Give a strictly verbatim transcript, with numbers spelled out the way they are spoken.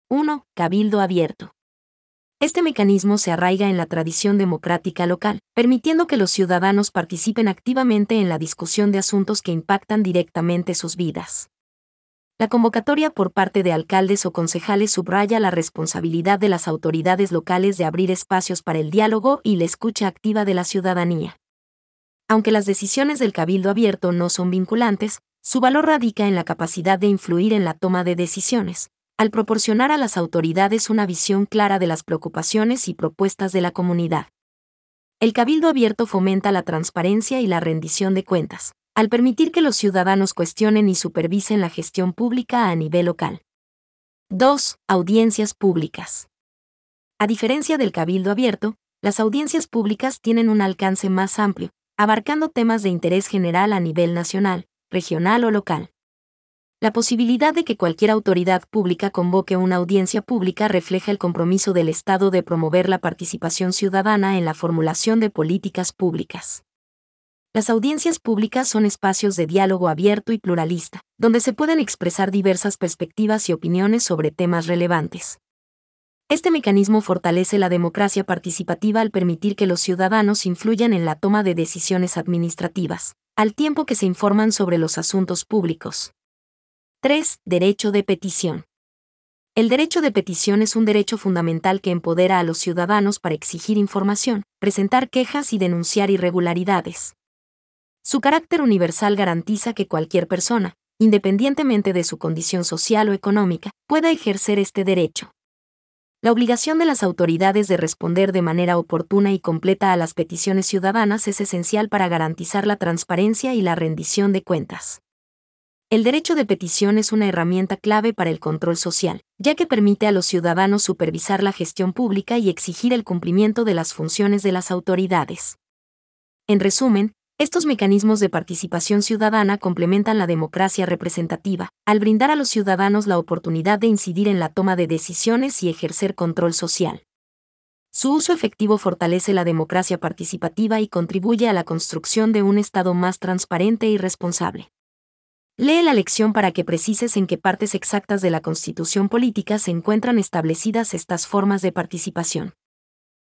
uno. Cabildo abierto. Este mecanismo se arraiga en la tradición democrática local, permitiendo que los ciudadanos participen activamente en la discusión de asuntos que impactan directamente sus vidas. La convocatoria por parte de alcaldes o concejales subraya la responsabilidad de las autoridades locales de abrir espacios para el diálogo y la escucha activa de la ciudadanía. Aunque las decisiones del Cabildo abierto no son vinculantes, su valor radica en la capacidad de influir en la toma de decisiones, al proporcionar a las autoridades una visión clara de las preocupaciones y propuestas de la comunidad. El Cabildo abierto fomenta la transparencia y la rendición de cuentas, al permitir que los ciudadanos cuestionen y supervisen la gestión pública a nivel local. dos. Audiencias públicas. A diferencia del Cabildo abierto, las audiencias públicas tienen un alcance más amplio, abarcando temas de interés general a nivel nacional, regional o local. La posibilidad de que cualquier autoridad pública convoque una audiencia pública refleja el compromiso del Estado de promover la participación ciudadana en la formulación de políticas públicas. Las audiencias públicas son espacios de diálogo abierto y pluralista, donde se pueden expresar diversas perspectivas y opiniones sobre temas relevantes. Este mecanismo fortalece la democracia participativa al permitir que los ciudadanos influyan en la toma de decisiones administrativas, al tiempo que se informan sobre los asuntos públicos. tres. Derecho de petición. El derecho de petición es un derecho fundamental que empodera a los ciudadanos para exigir información, presentar quejas y denunciar irregularidades. Su carácter universal garantiza que cualquier persona, independientemente de su condición social o económica, pueda ejercer este derecho. La obligación de las autoridades de responder de manera oportuna y completa a las peticiones ciudadanas es esencial para garantizar la transparencia y la rendición de cuentas. El derecho de petición es una herramienta clave para el control social, ya que permite a los ciudadanos supervisar la gestión pública y exigir el cumplimiento de las funciones de las autoridades. En resumen, estos mecanismos de participación ciudadana complementan la democracia representativa, al brindar a los ciudadanos la oportunidad de incidir en la toma de decisiones y ejercer control social. Su uso efectivo fortalece la democracia participativa y contribuye a la construcción de un Estado más transparente y responsable. Lee la lección para que precises en qué partes exactas de la Constitución política se encuentran establecidas estas formas de participación.